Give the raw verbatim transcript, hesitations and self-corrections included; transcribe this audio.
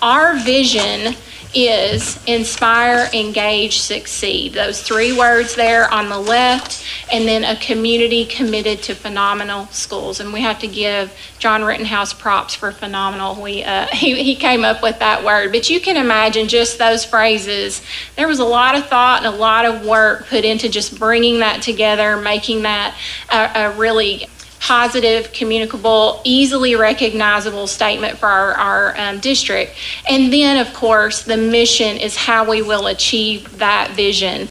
Our vision is inspire, engage, succeed. Those three words there on the left, and then a community committed to phenomenal schools. And we have to give John Rittenhouse props for phenomenal. We uh, he, he came up with that word. But you can imagine just those phrases. There was a lot of thought and a lot of work put into just bringing that together, making that a, a really positive, communicable, easily recognizable statement for our, our um, district. And then, of course, the mission is how we will achieve that vision.